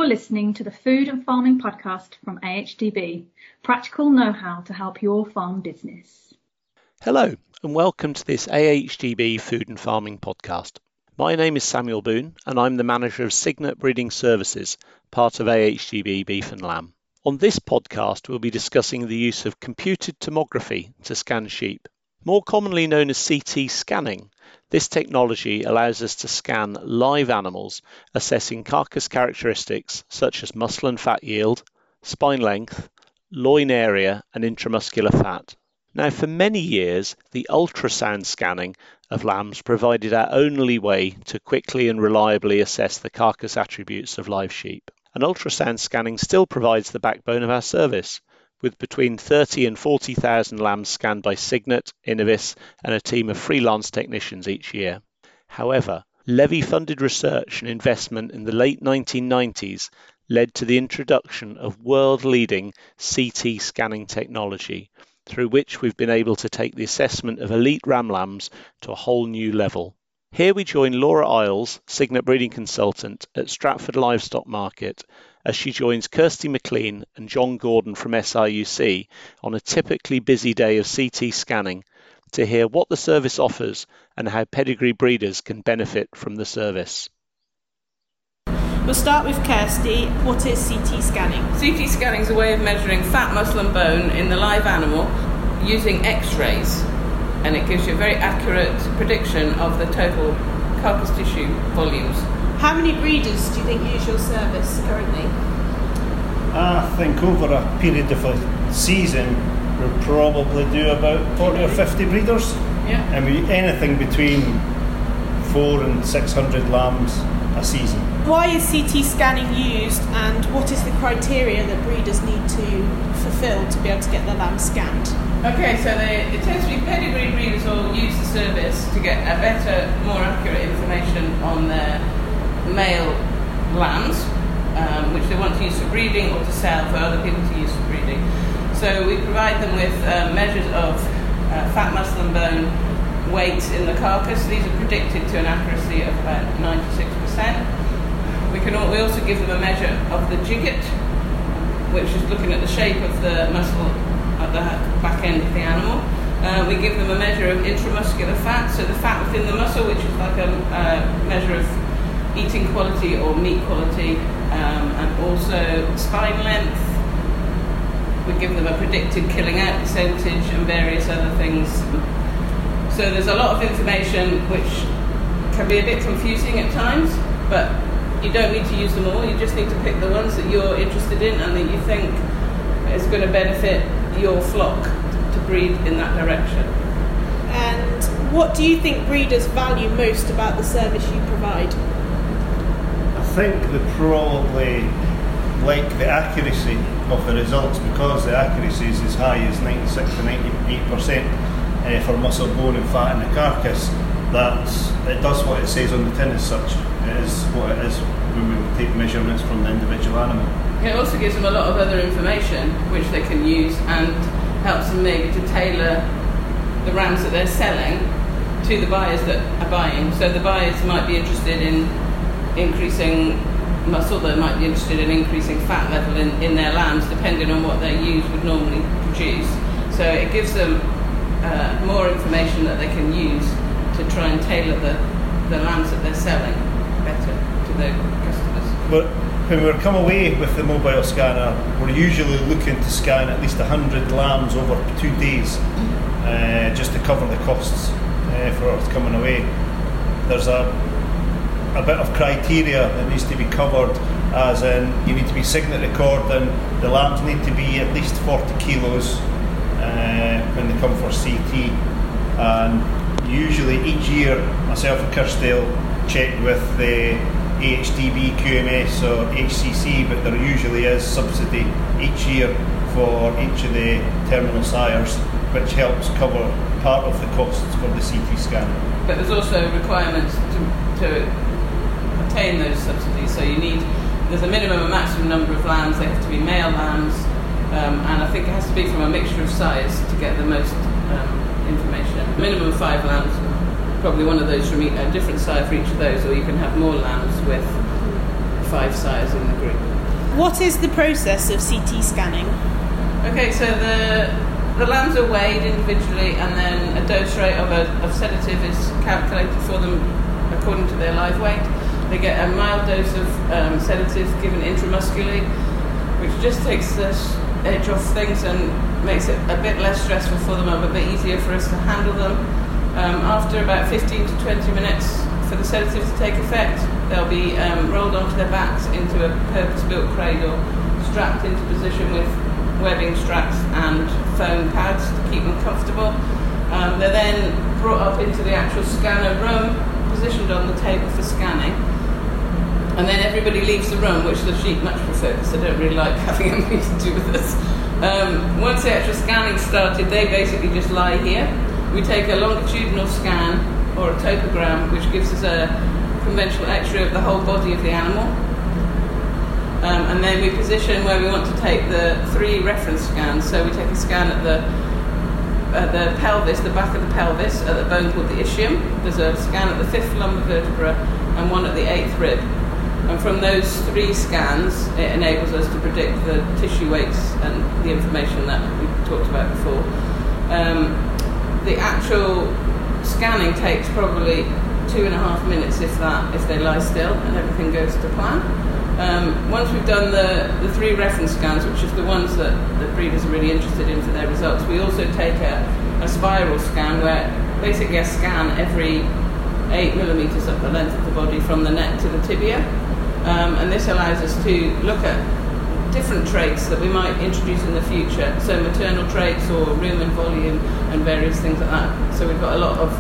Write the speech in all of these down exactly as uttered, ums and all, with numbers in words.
You're listening to the Food and Farming Podcast from A H D B, practical know-how to help your farm business. Hello and welcome to this A H D B Food and Farming Podcast. My name is Samuel Boone and I'm the manager of Cygnet Breeding Services, part of A H D B Beef and Lamb. On this podcast we'll be discussing the use of computed tomography to scan sheep. More commonly known as C T scanning, this technology allows us to scan live animals, assessing carcass characteristics such as muscle and fat yield, spine length, loin area and intramuscular fat. Now, for many years, the ultrasound scanning of lambs provided our only way to quickly and reliably assess the carcass attributes of live sheep. And ultrasound scanning still provides the backbone of our service, with between thirty and forty thousand lambs scanned by Cygnet, Innovis and a team of freelance technicians each year. However, levy-funded research and investment in the late nineteen nineties led to the introduction of world-leading C T scanning technology, through which we've been able to take the assessment of elite ram lambs to a whole new level. Here we join Laura Isles, Cygnet Breeding Consultant at Stratford Livestock Market, as she joins Kirsty McLean and John Gordon from S I U C on a typically busy day of C T scanning to hear what the service offers and how pedigree breeders can benefit from the service. We'll start with Kirsty. What is C T scanning? C T scanning is a way of measuring fat, muscle and bone in the live animal using X-rays, and it gives you a very accurate prediction of the total carcass tissue volumes. How many breeders do you think use your service currently? I think over a period of a season we'll probably do about forty or fifty breeders. Yeah. And we anything between four and six hundred lambs a season. Why is C T scanning used, and what is the criteria that breeders need to fulfil to be able to get their lambs scanned? Okay, so they, it tends to be pedigree breeders will use the service to get a better, more accurate information on their male lambs, um, which they want to use for breeding or to sell for other people to use for breeding. So we provide them with uh, measures of uh, fat, muscle and bone weight in the carcass. These are predicted to an accuracy of about ninety-six percent. We can we also give them a measure of the gigot, which is looking at the shape of the muscle at the back end of the animal. Uh, we give them a measure of intramuscular fat, so the fat within the muscle, which is like a uh, measure of eating quality or meat quality, um, and also spine length. We give them a predicted killing out percentage and various other things. So there's a lot of information which can be a bit confusing at times, but you don't need to use them all. You just need to pick the ones that you're interested in and that you think is going to benefit your flock to breed in that direction. And what do you think breeders value most about the service you provide? I think they probably like the accuracy of the results, because the accuracy is as high as ninety-six to ninety-eight percent uh, for muscle, bone and fat in the carcass. That it does what it says on the tin as such. It is what it is when we take measurements from the individual animal. It also gives them a lot of other information which they can use and helps them maybe to tailor the rams that they're selling to the buyers that are buying. So the buyers might be interested in increasing muscle, they might be interested in increasing fat level in, in their lambs, depending on what their ewes would normally produce. So it gives them uh, more information that they can use to try and tailor the, the lambs that they're selling better to their customers. But when we come away with the mobile scanner, we're usually looking to scan at least one hundred lambs over two days, uh, just to cover the costs uh, for us coming away. There's a a bit of criteria that needs to be covered, as in you need to be Cygnet recording, the lambs need to be at least forty kilos uh, when they come for C T, and usually each year myself and Kirsty will check with the A H D B Q M S or H C C, but there usually is subsidy each year for each of the terminal sires, which helps cover part of the costs for the C T scan. But there's also requirements to, to obtain those subsidies, so you need, there's a minimum and maximum number of lambs, they have to be male lambs, um, and I think it has to be from a mixture of size to get the most um, information. Minimum of five lambs, probably one of those from each, a different sire for each of those, or you can have more lambs with five sires in the group. What is the process of C T scanning? Okay, so the the lambs are weighed individually, and then a dose rate of a of sedative is calculated for them according to their live weight. They get a mild dose of um, sedative given intramuscularly, which just takes the edge off things and makes it a bit less stressful for them and a bit easier for us to handle them. Um, after about fifteen to twenty minutes for the sedative to take effect, they'll be um, rolled onto their backs into a purpose-built cradle, strapped into position with webbing straps and foam pads to keep them comfortable. Um, they're then brought up into the actual scanner room, positioned on the table for scanning, and then everybody leaves the room, which the sheep much prefer because they don't really like having anything to do with us. Um, once the actual scanning started, they basically just lie here. We take a longitudinal scan or a topogram, which gives us a conventional x-ray of the whole body of the animal. Um, and then we position where we want to take the three reference scans. So we take a scan at the at the pelvis, the back of the pelvis, at the bone called the ischium. There's a scan at the fifth lumbar vertebra and one at the eighth rib. And from those three scans, it enables us to predict the tissue weights and the information that we talked about before. Um, the actual scanning takes probably two and a half minutes, if that, if they lie still and everything goes to plan. Um, once we've done the, the three reference scans, which is the ones that the breeders are really interested in for their results, we also take a, a spiral scan where basically a scan every eight millimetres up the length of the body from the neck to the tibia. Um, and this allows us to look at different traits that we might introduce in the future, so maternal traits or room and volume and various things like that. So we've got a lot of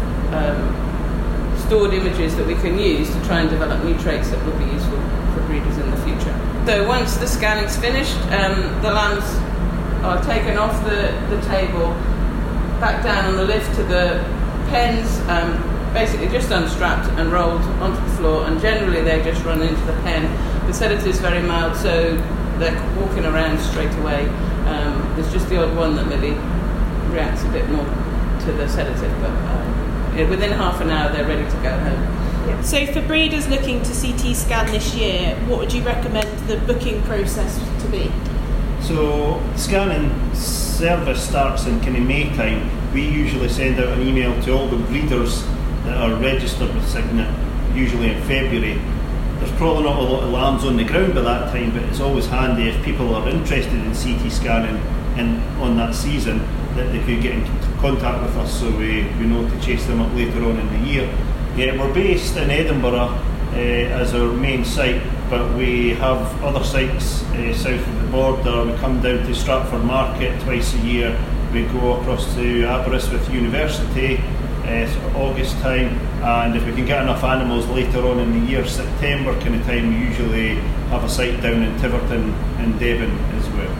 um, stored images that we can use to try and develop new traits that will be useful for breeders in the future. So once the scanning's finished, um, the lambs are taken off the, the table, back down on the lift to the pens, um, basically just unstrapped and rolled onto the floor, and generally they just run into the pen. The sedative is very mild, so they're walking around straight away. Um, there's just the odd one that maybe reacts a bit more to the sedative, but uh, yeah, within half an hour they're ready to go home. Yeah. So for breeders looking to C T scan this year, what would you recommend the booking process to be? So scanning service starts in kind of May time. We usually send out an email to all the breeders that are registered with Cygnet, usually in February. There's probably not a lot of lambs on the ground by that time, but it's always handy if people are interested in C T scanning in, on that season, that they could get in contact with us so we, we know to chase them up later on in the year. Yeah, we're based in Edinburgh uh, as our main site, but we have other sites uh, south of the border. We come down to Stratford Market twice a year. We go across to Aberystwyth University Uh, sort of August time, and if we can get enough animals later on in the year, September kind of time, we usually have a site down in Tiverton and Devon as well.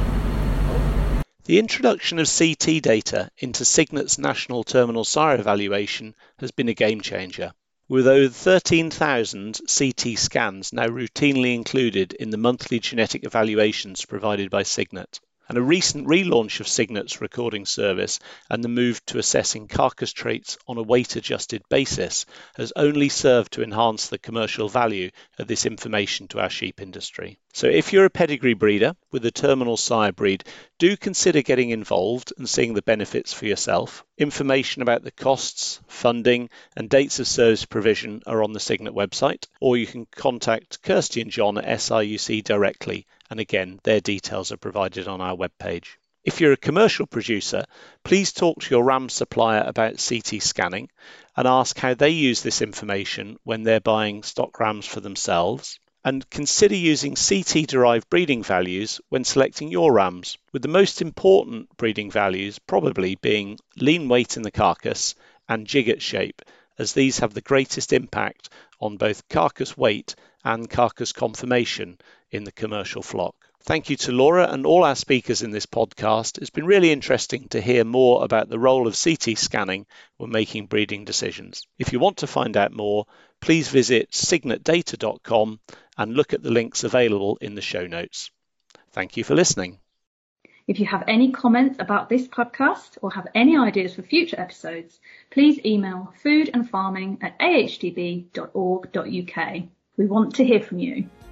The introduction of C T data into Cygnet's National Terminal Sire Evaluation has been a game changer, with over thirteen thousand C T scans now routinely included in the monthly genetic evaluations provided by Cygnet. And a recent relaunch of Cygnet's recording service and the move to assessing carcass traits on a weight-adjusted basis has only served to enhance the commercial value of this information to our sheep industry. So if you're a pedigree breeder with a terminal sire breed, do consider getting involved and seeing the benefits for yourself. Information about the costs, funding and dates of service provision are on the Cygnet website, or you can contact Kirsty and John at S I U C directly, and again, their details are provided on our webpage. If you're a commercial producer, please talk to your ram supplier about C T scanning and ask how they use this information when they're buying stock rams for themselves. And consider using C T-derived breeding values when selecting your rams, with the most important breeding values probably being lean weight in the carcass and jigget shape, as these have the greatest impact on both carcass weight and carcass conformation in the commercial flock. Thank you to Laura and all our speakers in this podcast. It's been really interesting to hear more about the role of C T scanning when making breeding decisions. If you want to find out more, please visit cygnet data dot com and look at the links available in the show notes. Thank you for listening. If you have any comments about this podcast or have any ideas for future episodes, please email food and farming at a h d b dot org dot u k. We want to hear from you.